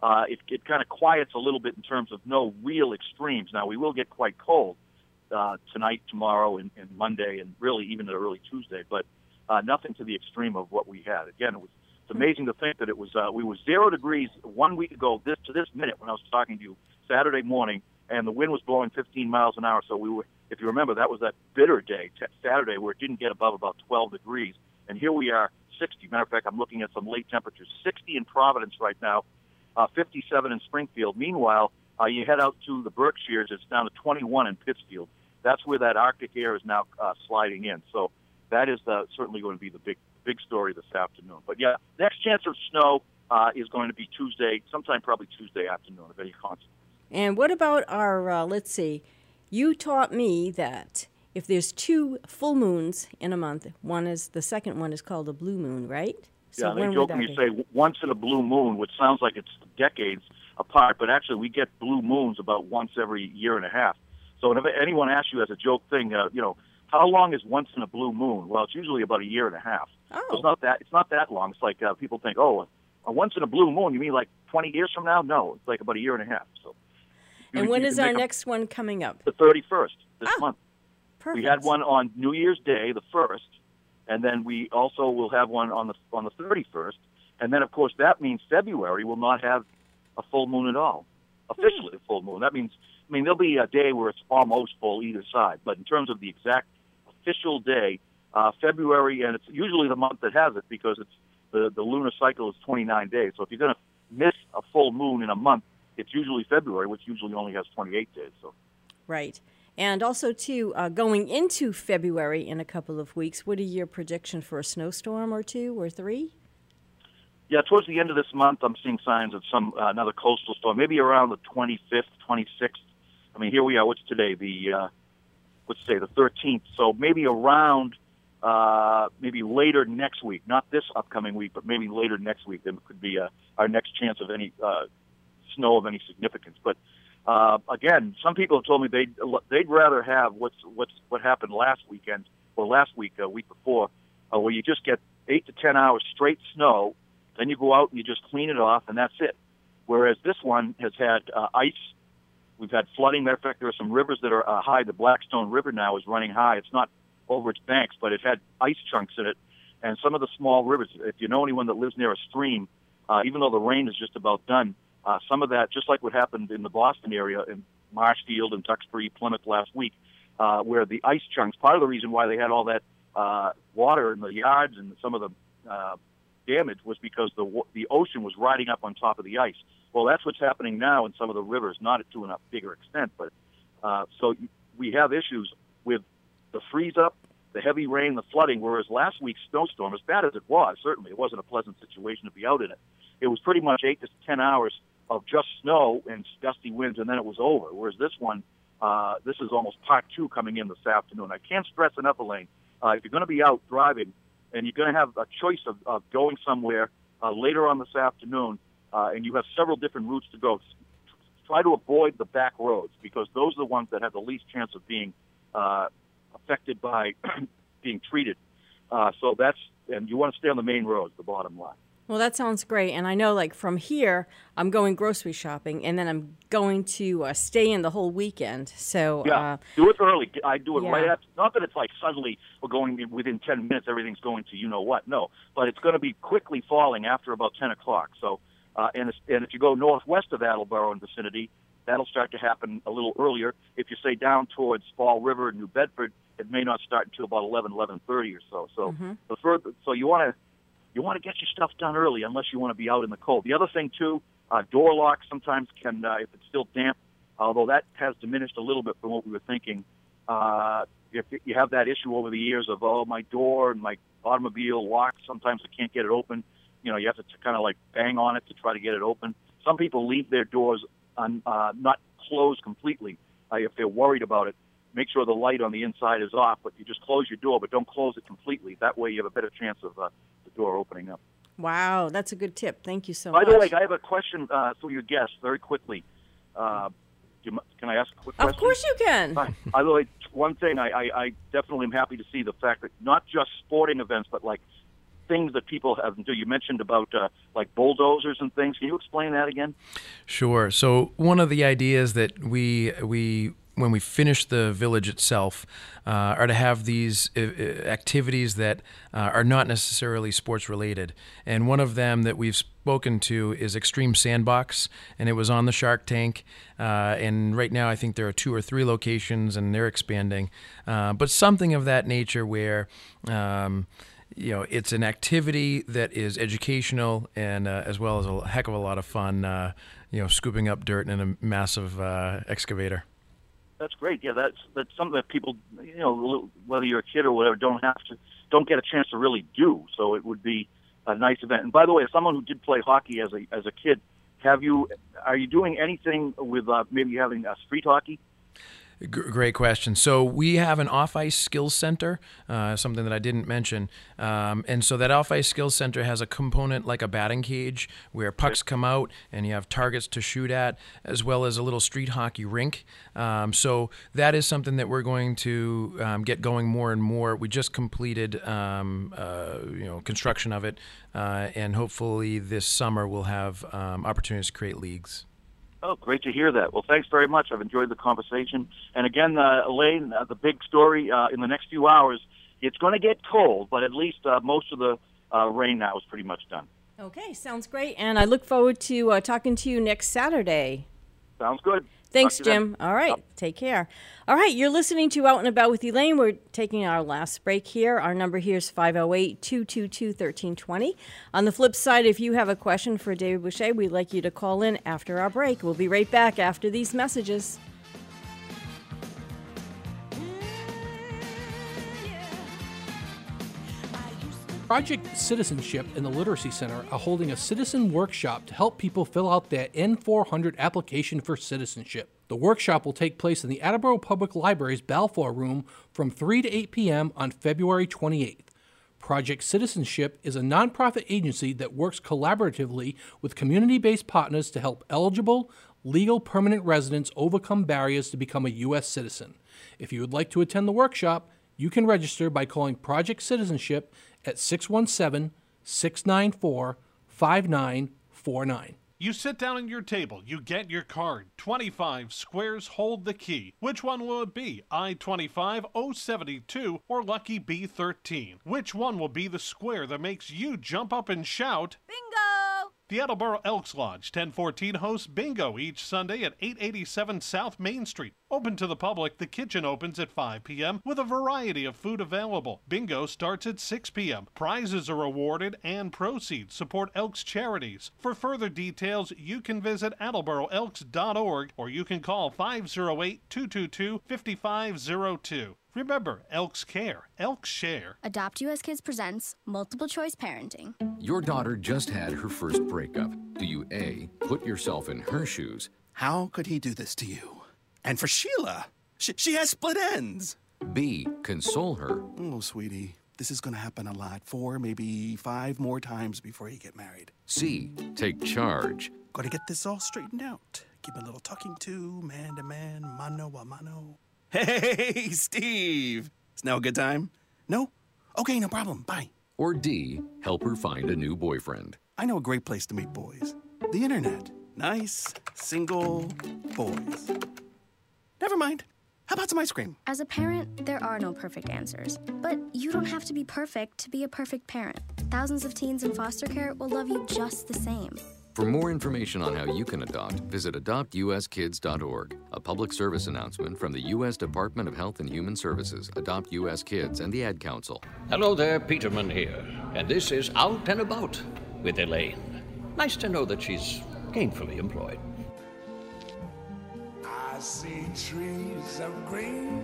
uh, it, it kind of quiets a little bit in terms of no real extremes. Now, we will get quite cold uh, tonight, tomorrow, and, and Monday, and really even to early Tuesday, but uh, nothing to the extreme of what we had. Again, it was, it's amazing to think that it was uh, we were zero degrees one week ago this to this minute when I was talking to you Saturday morning, and the wind was blowing fifteen miles an hour. So we were, if you remember, that was that bitter day, t- Saturday, where it didn't get above about twelve degrees. And here we are, sixty. Matter of fact, I'm looking at some late temperatures, sixty in Providence right now, uh, fifty-seven in Springfield. Meanwhile, uh, you head out to the Berkshires, it's down to twenty-one in Pittsfield. That's where that Arctic air is now uh, sliding in. So that is uh, certainly going to be the big big story this afternoon. But yeah, next chance of snow uh, is going to be Tuesday, sometime probably Tuesday afternoon of any consequence. And what about our, uh, let's see, you taught me that if there's two full moons in a month, one is, the second one is called a blue moon, right? So yeah, when they jokingly say once in a blue moon, which sounds like it's decades apart, but actually we get blue moons about once every year and a half. So if anyone asks you as a joke thing, uh, you know, how long is once in a blue moon? Well, it's usually about a year and a half. Oh. So it's not that it's not that long. It's like uh, people think, oh, a once in a blue moon, you mean like twenty years from now? No, it's like about a year and a half. So. And you, when you is our a, next one coming up? The thirty-first this ah, month. Perfect. We had one on New Year's Day, the first, and then we also will have one on the on the thirty-first. And then, of course, that means February will not have a full moon at all, officially a full moon. That means, I mean, there'll be a day where it's almost full either side. But in terms of the exact official day, uh, February, and it's usually the month that has it because it's the, the lunar cycle is twenty-nine days. So if you're going to miss a full moon in a month, it's usually February, which usually only has twenty-eight days. So, right. And also, too, uh, going into February in a couple of weeks, what are your predictions for a snowstorm or two or three? Yeah, towards the end of this month, I'm seeing signs of some uh, another coastal storm, maybe around the twenty-fifth, twenty-sixth. I mean, here we are. What's today? The uh, what's today? The thirteenth. So maybe around, uh, maybe later next week. Not this upcoming week, but maybe later next week. There could be uh, our next chance of any uh, snow of any significance. But uh, again, some people have told me they'd they'd rather have what's what's what happened last weekend or last week, a uh, week before, uh, where you just get eight to ten hours straight snow. Then you go out and you just clean it off, and that's it. Whereas this one has had uh, ice. We've had flooding. Matter of fact, there are some rivers that are uh, high. The Blackstone River now is running high. It's not over its banks, but it had ice chunks in it. And some of the small rivers, if you know anyone that lives near a stream, uh, even though the rain is just about done, uh, some of that, just like what happened in the Boston area, in Marshfield and Duxbury, Plymouth last week, uh, where the ice chunks, part of the reason why they had all that uh, water in the yards and some of the uh, damage was because the the ocean was riding up on top of the ice. Well, that's what's happening now in some of the rivers, not to a bigger extent, but uh, so we have issues with the freeze up, the heavy rain, the flooding, whereas last week's snowstorm, as bad as it was, certainly it wasn't a pleasant situation to be out in it. It was pretty much eight to ten hours of just snow and gusty winds, and then it was over, whereas this one, uh, this is almost part two coming in this afternoon. I can't stress enough, Elaine, uh, if you're going to be out driving, and you're going to have a choice of, of going somewhere uh, later on this afternoon, uh, and you have several different routes to go. Try to avoid the back roads because those are the ones that have the least chance of being uh, affected by being treated. Uh, so that's, and you want to stay on the main roads, the bottom line. Well, that sounds great. And I know, like, from here, I'm going grocery shopping, and then I'm going to uh, stay in the whole weekend. So yeah, uh, do it early. I do it yeah. right after. Not that it's like suddenly we're going within ten minutes, everything's going to you know what. No, but it's going to be quickly falling after about ten o'clock. So, uh, and, it's, and if you go northwest of Attleboro and vicinity, that'll start to happen a little earlier. If you say down towards Fall River and New Bedford, it may not start until about eleven, eleven thirty or so. So mm-hmm. the further, so you want to. You want to get your stuff done early unless you want to be out in the cold. The other thing, too, uh, door locks sometimes can, uh, if it's still damp, although that has diminished a little bit from what we were thinking. Uh, if you have that issue over the years of, oh, my door and my automobile locked, sometimes I can't get it open. You know, you have to kind of like bang on it to try to get it open. Some people leave their doors un, uh, not closed completely uh, if they're worried about it. Make sure the light on the inside is off, but you just close your door, but don't close it completely. That way you have a better chance of uh, the door opening up. Wow, that's a good tip. Thank you so By much. By the way, I have a question uh, for your guest very quickly. Uh, do you, can I ask a quick question? Of course you can. By the way, one thing, I, I, I definitely am happy to see the fact that not just sporting events, but like things that people have do. You mentioned about uh, like bulldozers and things. Can you explain that again? Sure. So one of the ideas that we we when we finish the village itself uh, are to have these uh, activities that uh, are not necessarily sports related. And one of them that we've spoken to is Extreme Sandbox, and it was on the Shark Tank. Uh, and right now I think there are two or three locations, and they're expanding. Uh, but something of that nature where um, you know, it's an activity that is educational and uh, as well as a heck of a lot of fun, uh, you know, scooping up dirt in a massive uh, excavator. That's great. Yeah, that's that's something that people, you know, whether you're a kid or whatever, don't have to, don't get a chance to really do. So it would be a nice event. And by the way, as someone who did play hockey as a as a kid, have you are you doing anything with uh, maybe having a street hockey? Great question. So we have an off-ice skills center, uh, something that I didn't mention. Um, and so that off-ice skills center has a component like a batting cage where pucks come out and you have targets to shoot at, as well as a little street hockey rink. Um, so that is something that we're going to um, get going more and more. We just completed um, uh, you know, construction of it, uh, and hopefully this summer we'll have um, opportunities to create leagues. Oh, great to hear that. Well, thanks very much. I've enjoyed the conversation. And again, uh, Elaine, uh, the big story uh, in the next few hours, it's going to get cold, but at least uh, most of the uh, rain now is pretty much done. Okay, sounds great. And I look forward to uh, talking to you next Saturday. Sounds good. Thanks, Jim. All right. Yep. Take care. All right. You're listening to Out and About with Elaine. We're taking our last break here. Our number here is five oh eight, two two two, one three two zero. On the flip side, if you have a question for David Boucher, we'd like you to call in after our break. We'll be right back after these messages. Project Citizenship and the Literacy Center are holding a citizen workshop to help people fill out their N four hundred application for citizenship. The workshop will take place in the Attleboro Public Library's Balfour Room from three to eight p.m. on February twenty-eighth. Project Citizenship is a nonprofit agency that works collaboratively with community-based partners to help eligible, legal permanent residents overcome barriers to become a U S citizen. If you would like to attend the workshop, you can register by calling Project Citizenship at six one seven, six nine four, five nine four nine. You sit down at your table, you get your card. twenty-five squares hold the key. Which one will it be? I twenty-five, O seventy-two, or Lucky B thirteen? Which one will be the square that makes you jump up and shout, Bingo! The Attleboro Elks Lodge ten fourteen hosts bingo each Sunday at eight eighty-seven South Main Street. Open to the public, the kitchen opens at five p.m. with a variety of food available. Bingo starts at six p.m. Prizes are awarded and proceeds support Elks charities. For further details, you can visit attleboro elks dot org or you can call five oh eight, two two two, five five oh two. Remember, Elks care, Elks share. Adopt U S Kids presents Multiple Choice Parenting. Your daughter just had her first breakup. Do you A, put yourself in her shoes? How could he do this to you? And for Sheila, she, she has split ends. B, console her. Oh, sweetie, this is going to happen a lot. Four, maybe five more times before you get married. C, take charge. Got to get this all straightened out. Give a little talking to, man to man, mano a mano. Hey, Steve! Is now a good time? No? Okay, no problem. Bye. Or D, help her find a new boyfriend. I know a great place to meet boys. The internet. Nice, single boys. Never mind. How about some ice cream? As a parent, there are no perfect answers. But you don't have to be perfect to be a perfect parent. Thousands of teens in foster care will love you just the same. For more information on how you can adopt, visit adopt u s kids dot org. A public service announcement from the U S Department of Health and Human Services, Adopt U S Kids, and the Ad Council. Hello there, Peterman here, and this is Out and About with Elaine. Nice to know that she's gainfully employed. I see trees of green,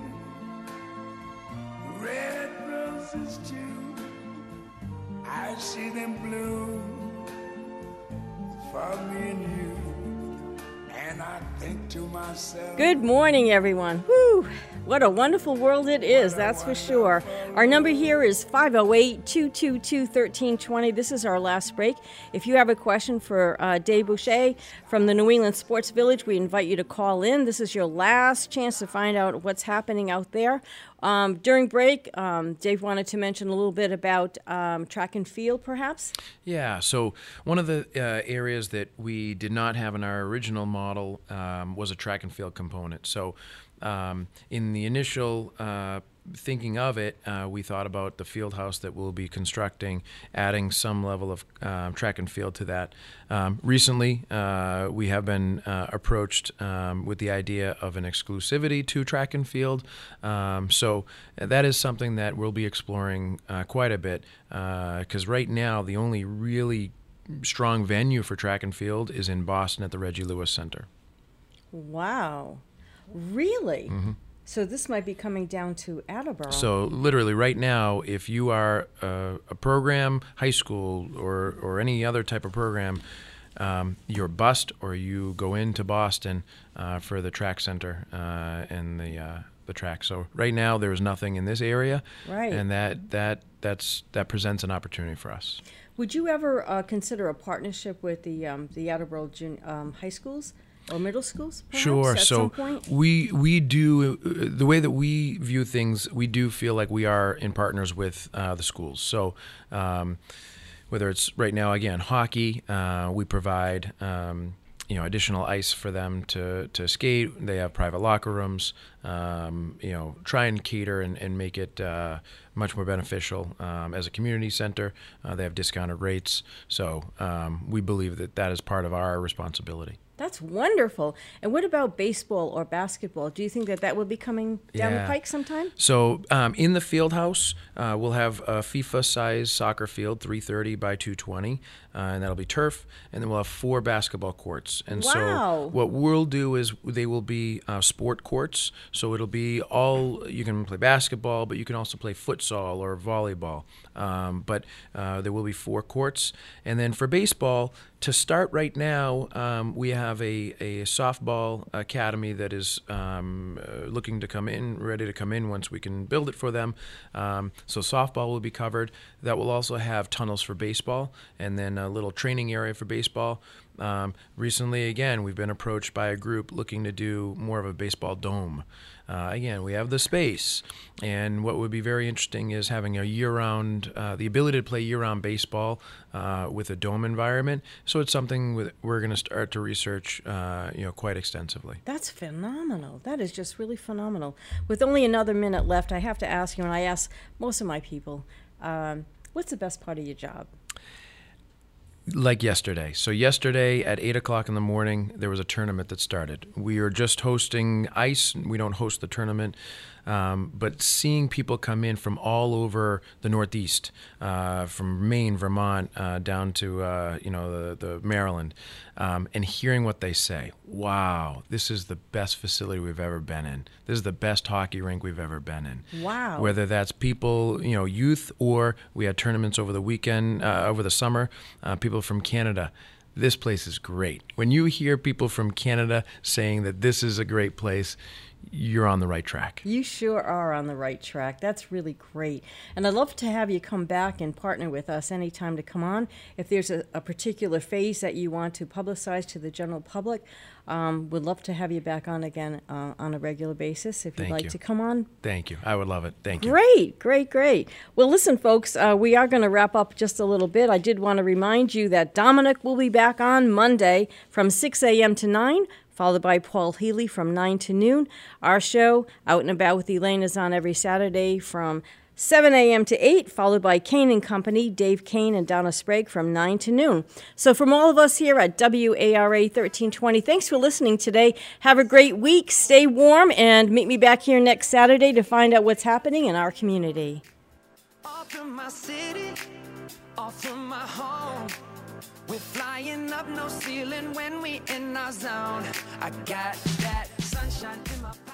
red roses too. I see them bloom for me and you, and And I think to myself. Good morning, everyone. Woo! What a wonderful world it is, that's for sure. Our number here is five oh eight, two two two, one three two zero. This is our last break. If you have a question for uh, Dave Boucher from the New England Sports Village, we invite you to call in. This is your last chance to find out what's happening out there. Um, during break, um, Dave wanted to mention a little bit about um, track and field, perhaps? Yeah, so one of the uh, areas that we did not have in our original model um, was a track and field component. So um, in the initial uh, thinking of it, uh, we thought about the field house that we'll be constructing, adding some level of um, track and field to that. Um, recently, uh, we have been uh, approached um, with the idea of an exclusivity to track and field. Um, so that is something that we'll be exploring uh, quite a bit, because uh, right now the only really strong venue for track and field is in Boston at the Reggie Lewis Center. Wow. Really? Mm-hmm. So this might be coming down to Attleboro. So literally right now, if you are a, a program, high school, or, or any other type of program, um, you're bused or you go into Boston uh, for the track center uh, and the uh, the track. So right now there is nothing in this area, right? And that that that's that presents an opportunity for us. Would you ever uh, consider a partnership with the um, the Attleboro jun- um, high schools? Or middle schools, perhaps, sure. at So some point? we we do the way that we view things. We do feel like we are in partners with uh, the schools. So um, whether it's right now, again, hockey, uh, we provide um, you know additional ice for them to to skate. They have private locker rooms. Um, you know, try and cater and, and make it uh, much more beneficial um, as a community center. Uh, they have discounted rates. So um, we believe that that is part of our responsibility. That's wonderful. And what about baseball or basketball? Do you think that that will be coming down yeah. the pike sometime? So um, in the field house, uh, we'll have a FIFA-sized soccer field, three thirty by two twenty, uh, and that'll be turf. And then we'll have four basketball courts. And wow. so what we'll do is they will be uh, sport courts. So it'll be all, you can play basketball, but you can also play futsal or volleyball. Um, but uh, there will be four courts. And then for baseball, to start right now, um, we have a, a softball academy that is um, uh, looking to come in, ready to come in once we can build it for them. Um, so softball will be covered. That will also have tunnels for baseball and then a little training area for baseball. Um, recently, again, we've been approached by a group looking to do more of a baseball dome. Uh, again, we have the space, and what would be very interesting is having a year-round, uh, the ability to play year-round baseball uh, with a dome environment. So it's something with, we're going to start to research, uh, you know, quite extensively. That's phenomenal. That is just really phenomenal. With only another minute left, I have to ask you, and I ask most of my people, um, what's the best part of your job? Like yesterday. So yesterday at eight o'clock in the morning, there was a tournament that started. We are just hosting ice. We don't host the tournament. Um, but seeing people come in from all over the Northeast, uh, from Maine, Vermont, uh, down to uh, you know the, the Maryland, um, and hearing what they say. Wow, this is the best facility we've ever been in. This is the best hockey rink we've ever been in. Wow. Whether that's people, you know, youth, or we had tournaments over the weekend, uh, over the summer, uh, people from Canada. This place is great. When you hear people from Canada saying that this is a great place, you're on the right track. You sure are on the right track. That's really great. And I'd love to have you come back and partner with us anytime to come on. If there's a, a particular phase that you want to publicize to the general public, um, we'd love to have you back on again uh, on a regular basis. If you'd Thank like you. to come on. Thank you. I would love it. Thank you. Great, great, great. Well, listen, folks, uh, we are going to wrap up just a little bit. I did want to remind you that Dominic will be back on Monday from six a.m. to nine, followed by Paul Healy from nine to noon. Our show, Out and About with Elaine, is on every Saturday from seven a.m. to eight, followed by Kane and Company, Dave Kane and Donna Sprague from nine to noon. So from all of us here at W A R A thirteen twenty, thanks for listening today. Have a great week, stay warm, and meet me back here next Saturday to find out what's happening in our community. Off from my city, off from my home. We're flying up, no ceiling when we in our zone. I got that sunshine in my